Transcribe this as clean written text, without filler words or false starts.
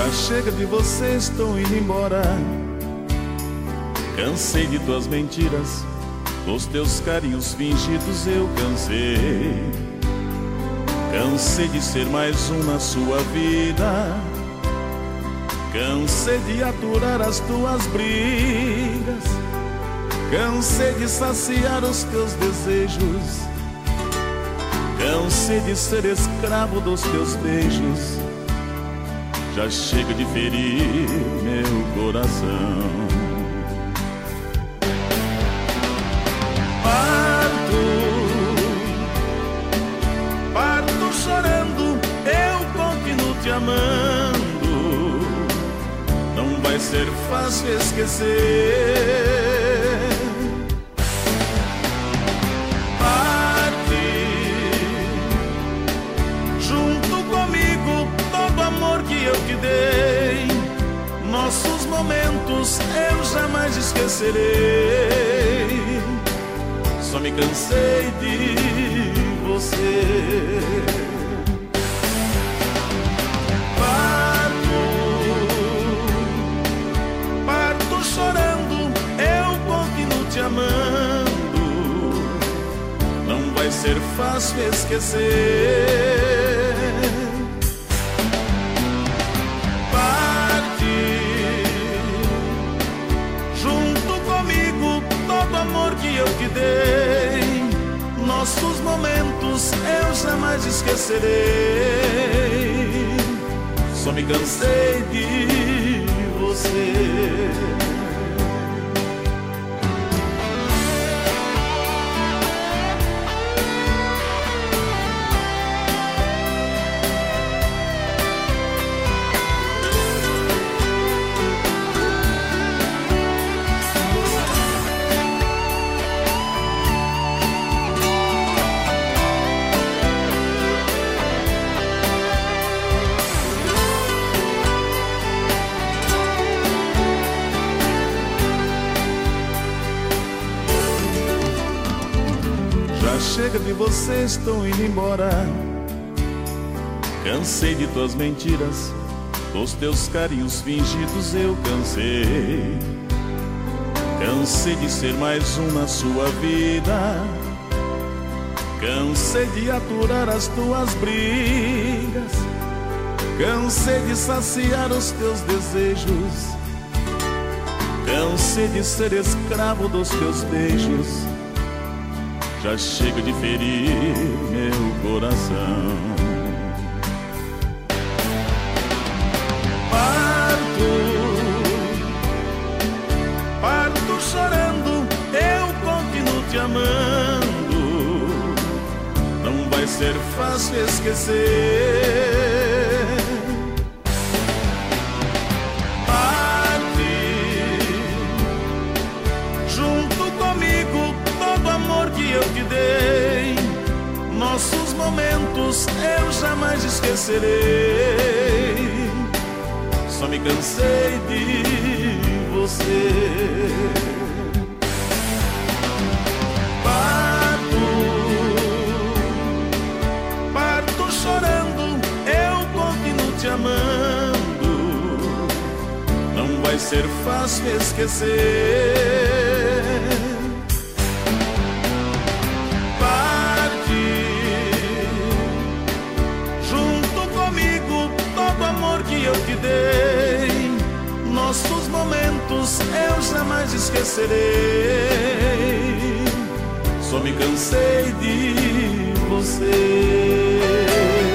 Já chega de você, estou indo embora. Cansei de tuas mentiras, dos teus carinhos fingidos eu cansei. Cansei de ser mais um na sua vida. Cansei de aturar as tuas brigas. Cansei de saciar os teus desejos. Cansei de ser escravo dos teus beijos. Já chega de ferir meu coração. Parto chorando, eu continuo te amando. Não vai ser fácil esquecer. Parte junto comigo todo o amor que eu te dei. Nossos momentos eu jamais esquecerei. Só me cansei de você. Parto chorando, eu continuo te amando. Não vai ser fácil esquecer. Parte junto comigo todo o amor que eu te dei. Nossos momentos eu jamais esquecerei. Só me cansei de você. Chega de você, estou indo embora. Cansei de tuas mentiras, dos teus carinhos fingidos eu cansei. Cansei de ser mais um na sua vida. Cansei de aturar as tuas brigas. Cansei de saciar os teus desejos. Cansei de ser escravo dos teus beijos. Já chega de ferir meu coração. Parto chorando, eu continuo te amando. Não vai ser fácil esquecer. Parte junto comigo todo o amor que eu te dei. Nossos momentos eu jamais esquecerei. Só me cansei de você. Parto chorando, eu continuo te amando. Não vai ser fácil esquecer. Eu te dei, nossos momentos eu jamais esquecerei. Só me cansei de você.